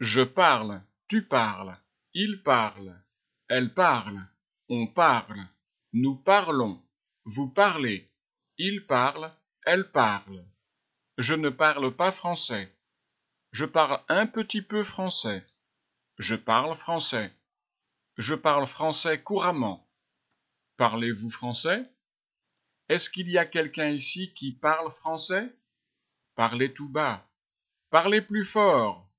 Je parle, tu parles, il parle, elle parle, on parle, nous parlons, vous parlez, il parle, elle parle. Je ne parle pas français. Je parle un petit peu français. Je parle français. Je parle français couramment. Parlez-vous français? Est-ce qu'il y a quelqu'un ici qui parle français? Parlez tout bas. Parlez plus fort.